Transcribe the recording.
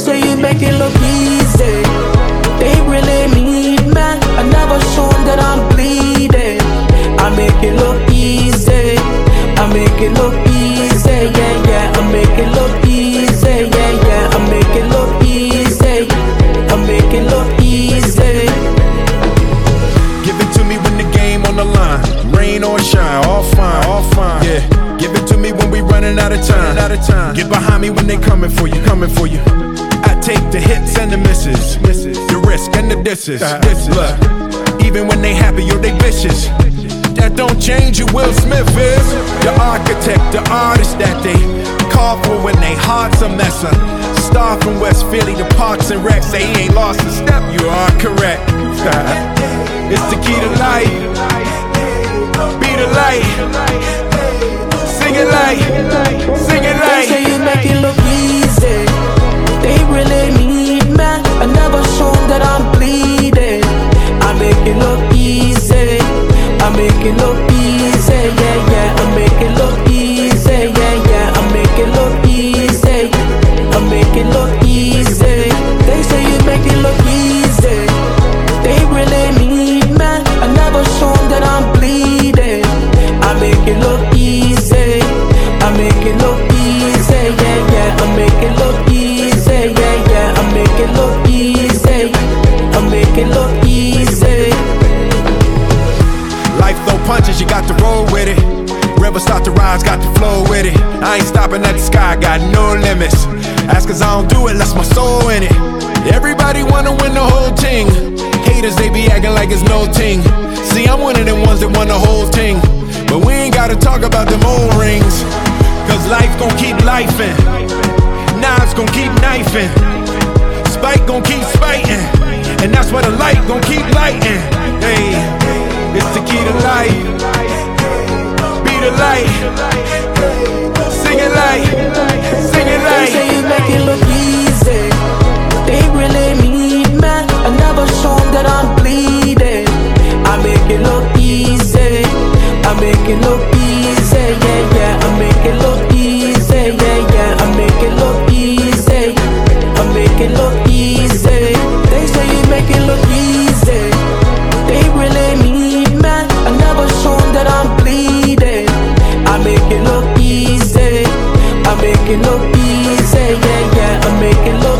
say you make it look easy. They really need me. I never show them that I'm bleeding. I make it look easy. I make it look easy, yeah, yeah. I make it look easy, yeah, yeah. I make it look easy. I make it look easy. Give it to me when the game on the line. Rain or shine, all fine, all fine. Yeah. Give it to me when we running out of time. Get behind me when they coming for you, coming for you. I take the hits and the misses, the risk and the disses. Look, even when they happy, yo, they vicious. That don't change who Will Smith is. The architect, the artist that they call for when they hearts a messer. Star from West Philly, the Parks and Rec. Say he ain't lost a step, you are correct. It's the key to life. Be the light. Sing it like, sing it like. They say you make it look easy. They really need me. I never show them that I'm bleeding. I make it look easy. I make it look easy, yeah, yeah. I make it look easy, yeah, yeah. I make it look easy. I make it look easy. They say you make it look easy. They really need me. I never show them that I'm bleeding. I make it look easy. I make it look easy, yeah, yeah. I make it look easy, yeah, yeah. I make it look easy. I make it look easy. Life throw punches, you got to roll with it. River start to rise, got to flow with it. I ain't stopping at the sky, got no limits. That's cause I don't do it, that's my soul in it. Everybody wanna win the whole thing. Haters, they be acting like it's no ting. See, I'm one of them ones that won the whole thing. But we ain't gotta talk about them old rings. Cause life gon' keep lifing. Knives gon' keep knifing. Spite gon' keep spiting. And that's why the light gon' keep lighting. Hey, it's the key to life. Be the light. Sing it like, sing it like. They say you make it look easy. They really need me. I never show them that I'm bleeding. I make it look easy. I make it look easy, yeah, yeah. I make it look easy, yeah, yeah. I make it look easy. I make it look easy. They say you make it look easy. They really need me. I never show them that I'm bleeding. I make it look easy. I make it look easy, yeah, yeah. I make it look